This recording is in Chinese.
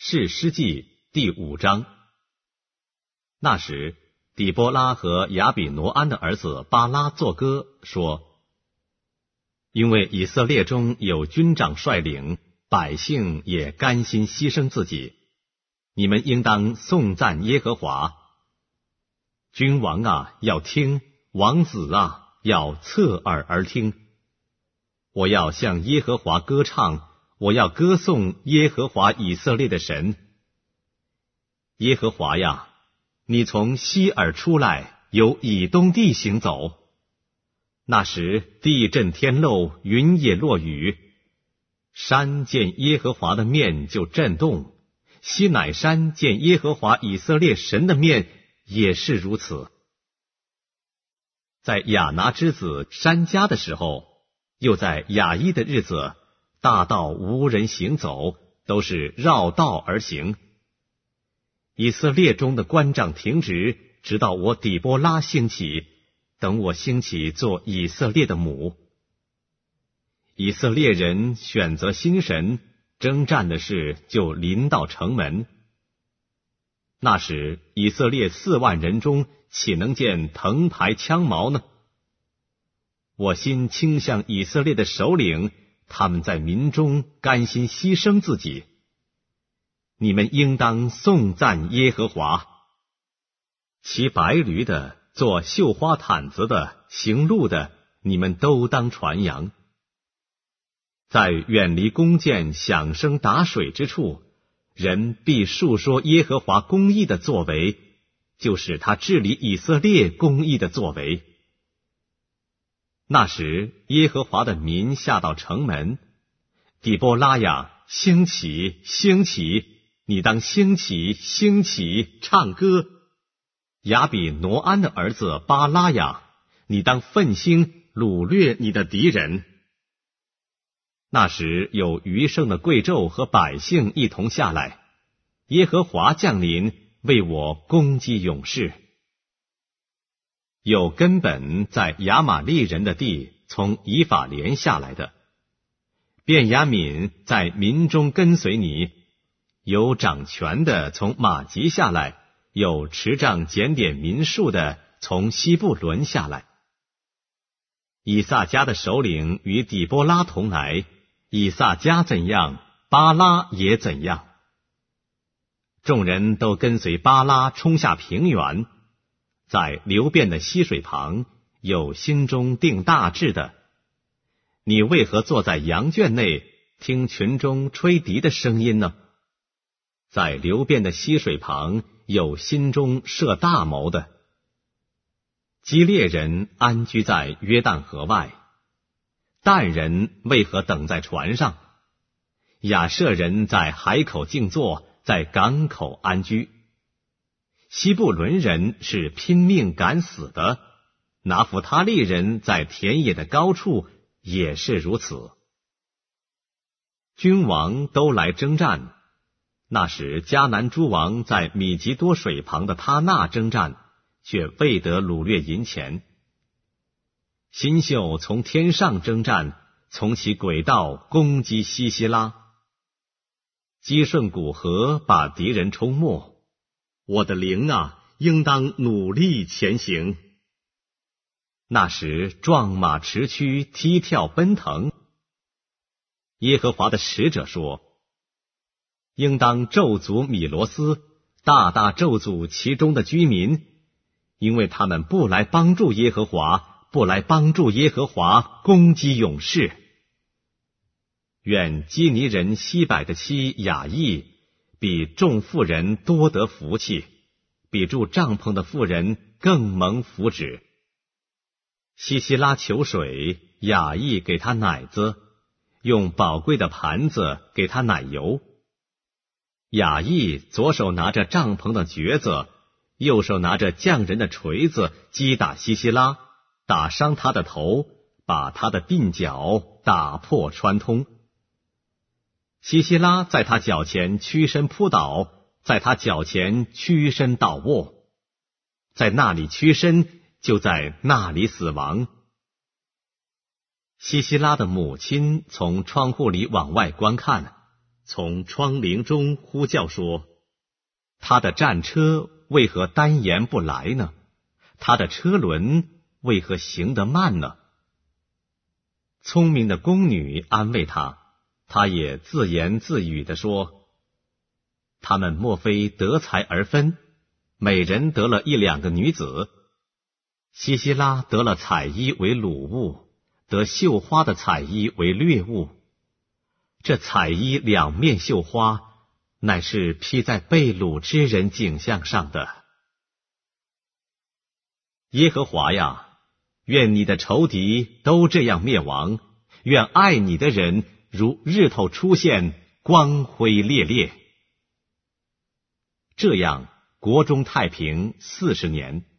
士师记第5章。那时，底波拉和亚比挪安的儿子巴拉作歌说：因为以色列中有军长率领，百姓也甘心牺牲自己，你们应当颂赞耶和华。君王啊，要听；王子啊，要侧耳而听。我要向耶和华歌唱，我要歌颂耶和华以色列的神。耶和华呀，你从西珥出来，由以东地行走。那时地震天漏，云也落雨，山见耶和华的面就震动，西乃山见耶和华以色列神的面也是如此。在亚拿之子珊迦的时候，又在雅伊的日子，大道无人行走，都是绕道而行。以色列中的官长停职，直到我底波拉兴起，等我兴起做以色列的母。以色列人选择新神，征战的事就临到城门。那时以色列4万人中，岂能见藤牌枪矛呢？我心倾向以色列的首领，他们在民中甘心牺牲自己。你们应当颂赞耶和华。骑白驴的，做绣花毯子的，行路的，你们都当传扬。在远离弓箭响声打水之处，人必述说耶和华公义的作为，就是他治理以色列公义的作为。那时耶和华的民下到城门，底波拉呀，兴起，兴起，你当兴起，兴起，唱歌。亚比挪安的儿子巴拉呀，你当奋兴，掳掠你的敌人。那时有余剩的贵胄和百姓一同下来，耶和华降临，为我攻击勇士。有根本在亚玛利人的地，从以法莲下来的。便雅悯在民中跟随你，有掌权的从马吉下来，有持杖检点民数的从西布伦下来。以萨迦的首领与底波拉同来，以萨迦怎样，巴拉也怎样。众人都跟随巴拉冲下平原，在流变的溪水旁，有心中定大志的。你为何坐在羊圈内，听群中吹笛的声音呢？在流变的溪水旁，有心中设大谋的。基列人安居在约旦河外，但人为何等在船上？亚设人在海口静坐，在港口安居。西布伦人是拼命敢死的，拿弗他利人在田野的高处也是如此。君王都来征战。那时迦南诸王在米吉多水旁的他那征战，却未得掳掠银钱。新秀从天上征战，从其轨道攻击西西拉。基顺古河把敌人冲没。我的灵啊，应当努力前行。那时壮马驰驱，踢跳奔腾。耶和华的使者说：应当咒诅米罗斯，大大咒诅其中的居民，因为他们不来帮助耶和华，不来帮助耶和华攻击勇士。愿基尼人西柏的妻雅意比众妇人多得福气，比住帐篷的妇人更蒙福祉。西西拉求水，雅意给他奶子，用宝贵的盘子给他奶油。雅意左手拿着帐篷的橛子，右手拿着匠人的锤子，击打西西拉，打伤他的头，把他的鬓角打破穿通。西西拉在他脚前屈身扑倒，在他脚前屈身倒卧，在那里屈身，就在那里死亡。西西拉的母亲从窗户里往外观看， 从窗棂中呼叫说：他的战车为何单言不来呢？他的车轮为何行得慢呢？聪明的宫女安慰他，他也自言自语地说：他们莫非得财而分，每人得了1-2个女子？西西拉得了彩衣为掳物，得绣花的彩衣为掠物。这彩衣2面绣花，乃是披在被掳之人颈项上的。耶和华呀，愿你的仇敌都这样灭亡，愿爱你的人如日头出现，光辉烈烈。这样国中太平40年。